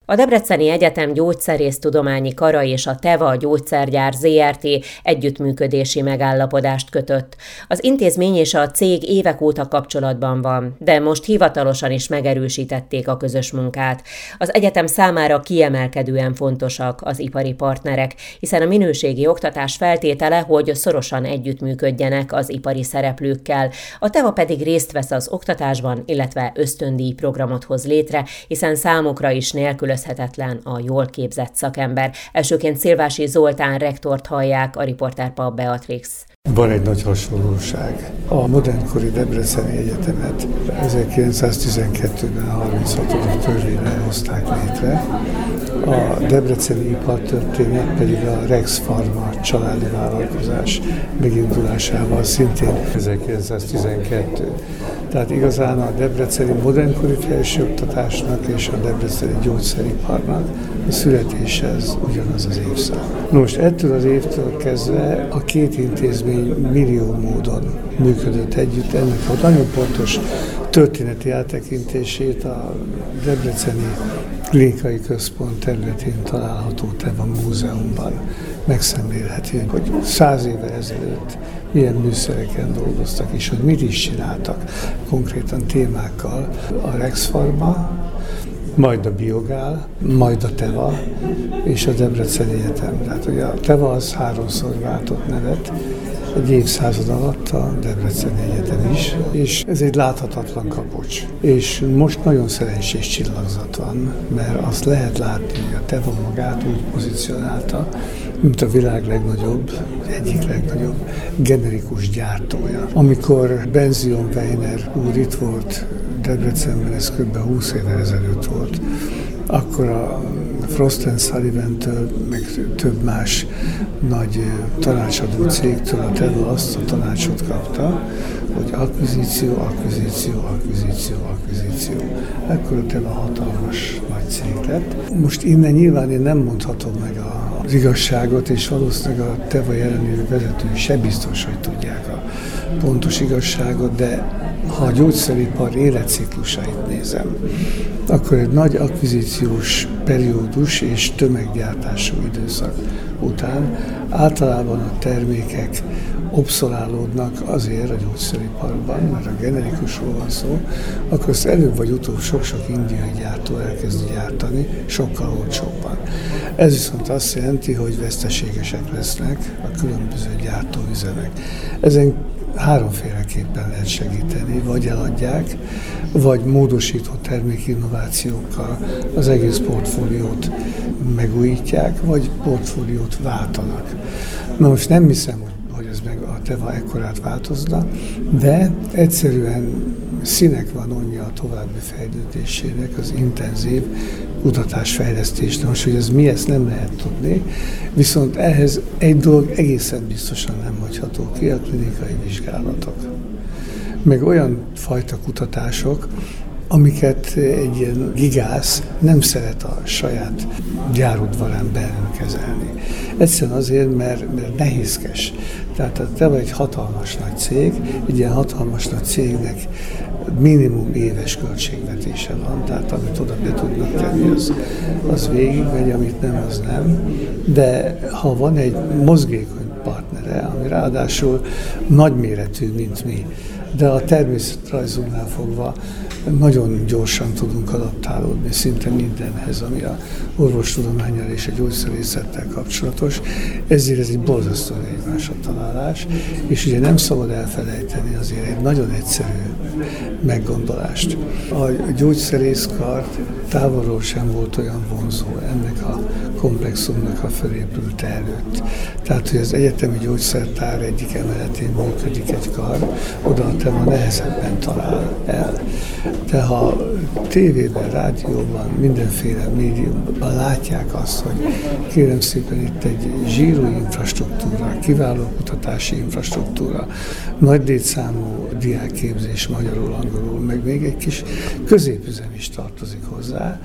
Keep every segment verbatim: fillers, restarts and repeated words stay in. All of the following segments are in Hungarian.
A Debreceni Egyetem Gyógyszerésztudományi Kara és a Teva Gyógyszergyár zé er té együttműködési megállapodást kötött. Az intézmény és a cég évek óta kapcsolatban van, de most hivatalosan is megerősítették a közös munkát. Az egyetem számára kiemelkedően fontosak az ipari partnerek, hiszen a minőségi oktatás feltétele, hogy szorosan együttműködjenek az ipari szereplőkkel. A Teva pedig részt vesz az oktatásban, illetve ösztöndíj programot hoz létre, hiszen számukra is nélkülözhetetlen a jól képzett szakember. Elsőként Szilvási Zoltán rektort hallják, a riporter Beatrix. Van egy nagy hasonlóság. A modernkori Debreceni Egyetemet ezerkilencszáztizenkettőben a harminchatodik törvényben hozták létre. A debreceni ipartörténet pedig a Rex Pharma családi vállalkozás megindulásával szintén ezerkilencszáztizenkettő. Tehát igazán a debreceni modernkori felsőoktatásnak és a debreceni gyógyszeriparnak a születéshez ugyanaz az évszám. Most ettől az évtől kezdve a két intézmény millió módon működött együtt. Ennek a nagyon pontos történeti áttekintését a Debreceni Klinikai Központ területén található Teva Múzeumban megszemlélheti, hogy száz évvel ezelőtt milyen műszereken dolgoztak, és hogy mit is csináltak konkrétan témákkal. A Rex Pharma, majd a Biogál, majd a Teva és a Debreceni Egyetem. Tehát ugye a Teva az háromszor váltott nevet, egy évszázad alatt a Debreceni Egyetem is, és ez egy láthatatlan kapocs. És most nagyon szerencsés csillagzat van, mert azt lehet látni, hogy a Teva magát úgy pozícionálta, mint a világ legnagyobb, egyik legnagyobb generikus gyártója. Amikor Benzion Weiner úr itt volt Debrecenben, ez kb. húsz évvel ezelőtt volt, akkor a Frost and Sullivan-től, meg több más nagy tanácsadó cégtől a Teva azt a tanácsot kapta, hogy akvizíció, akvizíció, akvizíció, akvizíció. Akkor a Teva hatalmas nagy cég lett. Most innen nyilván én nem mondhatom meg az igazságot, és valószínűleg a Teva jelenlévő vezetői se biztos, hogy tudják a pontos igazságot, de ha a gyógyszeripar életciklusait nézem, akkor egy nagy akvizíciós periódus és tömeggyártású időszak után általában a termékek obszolálódnak azért a gyógyszeriparban, mert a generikusról van szó, akkor azt előbb vagy utóbb sok-sok indiai gyártó elkezd gyártani, sokkal olcsóbban. Ez viszont azt jelenti, hogy veszteségesek lesznek a különböző gyártóüzemek. Ezen háromféleképpen lehet segíteni, vagy eladják, vagy módosító termékinnovációkkal az egész portfóliót megújítják, vagy portfóliót váltanak. Na most nem hiszem, hogy ez meg a Teva ekkorát változna, de egyszerűen színek van onja a további fejlődésének, az intenzív kutatásfejlesztésnek. Most, hogy ez mi, ezt nem lehet tudni, viszont ehhez egy dolog egészen biztosan nem hagyható ki, a klinikai vizsgálatok. Meg olyan fajta kutatások, amiket egy ilyen gigász nem szeret a saját gyárudvarán belül kezelni. Egyszerűen azért, mert, mert nehézkes. Tehát a Teva egy hatalmas nagy cég, egy ilyen hatalmas nagy cégnek minimum éves költségvetése van, tehát amit oda be tudnak tenni, az, az végigmegy, amit nem, az nem. De ha van egy mozgékony partnere, ami ráadásul nagyméretű, mint mi, de a természetrajzunknál fogva nagyon gyorsan tudunk adaptálódni szinte mindenhez, ami a orvostudománnyal és a gyógyszerészettel kapcsolatos. Ezért ez egy borzasztó egymásra találás, és ugye nem szabad elfelejteni azért egy nagyon egyszerű meggondolást. A gyógyszerészkar távolról sem volt olyan vonzó ennek a komplexumnak a fölépülte előtt. Tehát, hogy az egyetemi gyógyszertár egyik emeletén működik egy kar, oda a Teva nehezebben talál el. De ha tévében, rádióban, mindenféle médiumban látják azt, hogy kérem szépen itt egy zsíró infrastruktúra, kiváló kutatási infrastruktúra, nagy létszámú diákképzés magyarul, angolul, meg még egy kis középüzem is tartozik hozzá,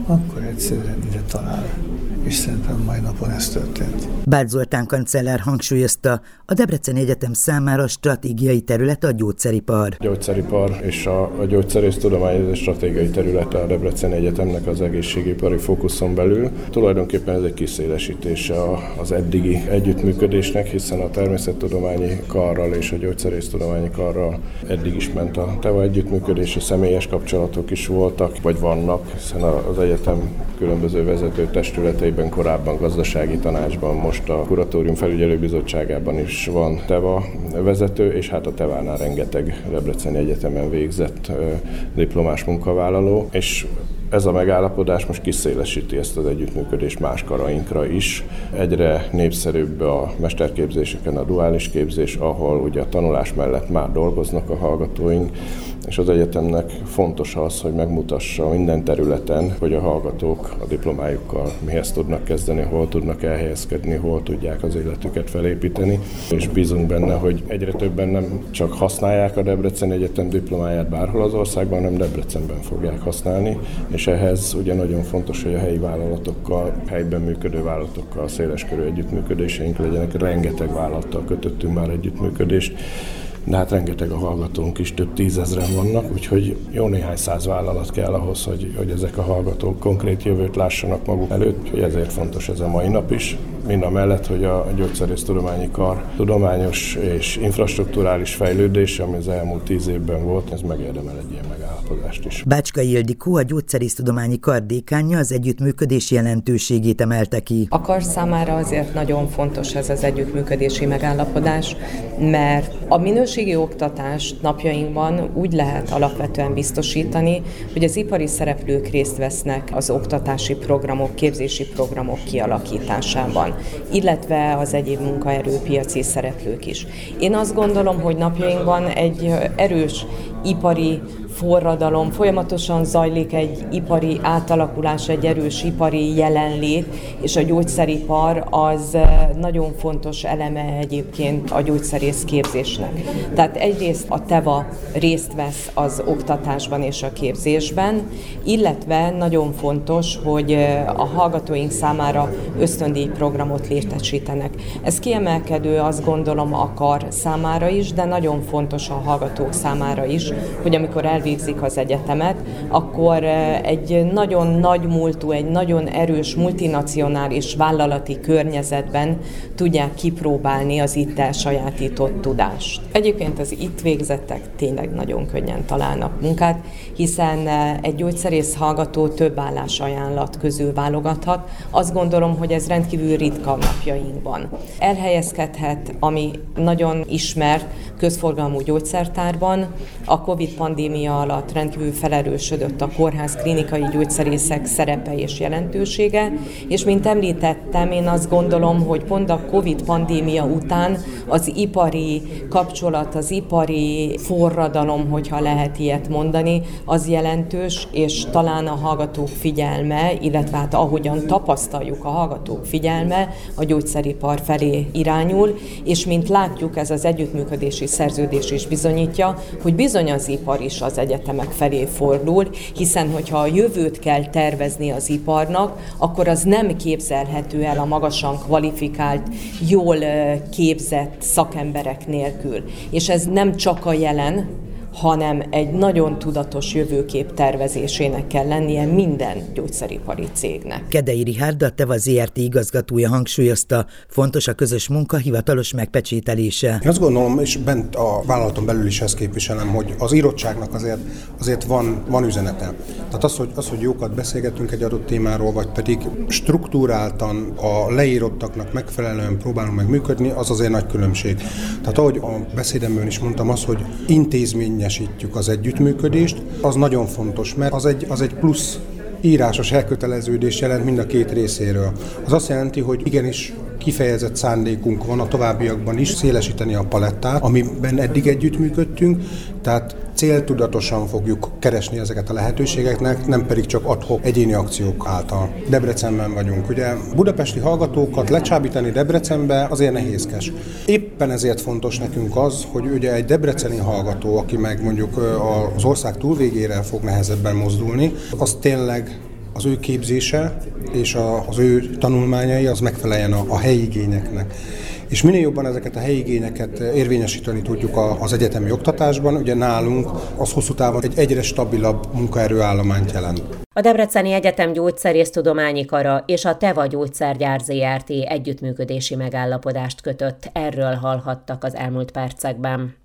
akkor egyszerűen ide talál. És szerintem mai napon ez történt. Bárd Zoltán kancellár hangsúlyozta, a Debreceni Egyetem számára stratégiai terület a gyógyszeripar. A gyógyszeripar és a, a gyógyszerésztudomány ez stratégiai területe a Debreceni Egyetemnek az egészségipari fókuszon belül. Tulajdonképpen ez egy kiszélesítése az eddigi együttműködésnek, hiszen a természettudományi karral és a gyógyszerésztudományi karral eddig is ment a TEVA együttműködés, a személyes kapcsolatok is voltak, vagy vannak, hiszen az egyetem különböző vezető testületeiben, korábban gazdasági tanácsban, most a kuratórium felügyelőbizottságában is van TEVA vezető, és hát a TEVA-nál rengeteg Debreceni Egyetemen végzett diplomás munkavállaló, és ez a megállapodás most kiszélesíti ezt az együttműködést más karainkra is. Egyre népszerűbb a mesterképzéseken a duális képzés, ahol ugye a tanulás mellett már dolgoznak a hallgatóink, és az egyetemnek fontos az, hogy megmutassa minden területen, hogy a hallgatók a diplomájukkal mihez tudnak kezdeni, hol tudnak elhelyezkedni, hol tudják az életüket felépíteni, és bízunk benne, hogy egyre többen nem csak használják a Debreceni Egyetem diplomáját bárhol az országban, hanem Debrecenben fogják használni, és ehhez ugye nagyon fontos, hogy a helyi vállalatokkal, helyben működő vállalatokkal széleskörű együttműködéseink legyenek. Rengeteg vállalattal kötöttünk már együttműködést, de hát rengeteg a hallgatónk is, több tízezren vannak, úgyhogy jó néhány száz vállalat kell ahhoz, hogy, hogy ezek a hallgatók konkrét jövőt lássanak maguk előtt, úgyhogy ezért fontos ez a mai nap is. Mind a mellett, hogy a gyógyszerésztudományi kar tudományos és infrastrukturális fejlődése, ami az elmúlt tíz évben volt, ez megérdemel egy ilyen megállapodást is. Bácskai Ildikó, a gyógyszerésztudományi kar dékánja az együttműködés jelentőségét emelte ki. A kar számára azért nagyon fontos ez az együttműködési megállapodás, mert a minőségi oktatást napjainkban úgy lehet alapvetően biztosítani, hogy az ipari szereplők részt vesznek az oktatási programok, képzési programok kialakításában, illetve az egyéb munkaerőpiaci szereplők is. Én azt gondolom, hogy napjainkban egy erős ipari forradalom, folyamatosan zajlik egy ipari átalakulás, egy erős ipari jelenlét, és a gyógyszeripar az nagyon fontos eleme egyébként a gyógyszerész képzésnek. Tehát egyrészt a TEVA részt vesz az oktatásban és a képzésben, illetve nagyon fontos, hogy a hallgatóink számára ösztöndíj programot létesítenek. Ez kiemelkedő, azt gondolom, a kar számára is, de nagyon fontos a hallgatók számára is, hogy amikor elvégzik az egyetemet, akkor egy nagyon nagy múltú, egy nagyon erős multinacionális vállalati környezetben tudják kipróbálni az itt elsajátított tudást. Egyébként az itt végzettek tényleg nagyon könnyen találnak munkát, hiszen egy gyógyszerész hallgató több állásajánlat közül válogathat. Azt gondolom, hogy ez rendkívül ritka napjainkban. Elhelyezkedhet, ami nagyon ismert közforgalmú gyógyszertárban. A Covid-pandémia alatt rendkívül felerősödött a kórház klinikai gyógyszerészek szerepe és jelentősége, és mint említettem, én azt gondolom, hogy pont a Covid-pandémia után az ipari kapcsolat, az ipari forradalom, hogyha lehet ilyet mondani, az jelentős, és talán a hallgatók figyelme, illetve hát ahogyan tapasztaljuk, a hallgatók figyelme a gyógyszeripar felé irányul, és mint látjuk, ez az együttműködési szerződés is bizonyítja, hogy bizony az ipar is az egyetemek felé fordul, hiszen hogyha a jövőt kell tervezni az iparnak, akkor az nem képzelhető el a magasan kvalifikált, jól képzett szakemberek nélkül. És ez nem csak a jelen, hanem egy nagyon tudatos jövőkép tervezésének kell lennie minden gyógyszeripari cégnek. Kedei Richárd, a TEVA zé er té igazgatója hangsúlyozta, fontos a közös munka hivatalos megpecsételése. Én azt gondolom, és bent a vállalaton belül is ezt képviselem, hogy az írottságnak azért, azért van, van üzenete. Tehát az hogy, az, hogy jókat beszélgetünk egy adott témáról, vagy pedig struktúráltan a leírottaknak megfelelően próbálunk meg működni, az azért nagy különbség. Tehát ahogy a beszédemben is mondtam, az, hogy intézmény az együttműködést, az nagyon fontos, mert az egy, az egy plusz írásos elköteleződés jelent mind a két részéről. Az azt jelenti, hogy igenis kifejezett szándékunk van a továbbiakban is szélesíteni a palettát, amiben eddig együttműködtünk, tehát céltudatosan fogjuk keresni ezeket a lehetőségeknek, nem pedig csak ad-hoc egyéni akciók által. Debrecenben vagyunk. Ugye budapesti hallgatókat lecsábítani Debrecenbe azért nehézkes. Éppen ezért fontos nekünk az, hogy ugye egy debreceni hallgató, aki meg mondjuk az ország túlvégére fog nehezebben mozdulni, az tényleg az ő képzése és a, az ő tanulmányai az megfeleljen a, a helyi igényeknek. És minél jobban ezeket a helyi igényeket érvényesíteni tudjuk az egyetemi oktatásban, ugye nálunk az hosszú távon egy egyre stabilabb munkaerőállományt jelent. A Debreceni Egyetem Gyógyszerésztudományi Kara és a Teva Gyógyszergyár zé er té együttműködési megállapodást kötött. Erről hallhattak az elmúlt percekben.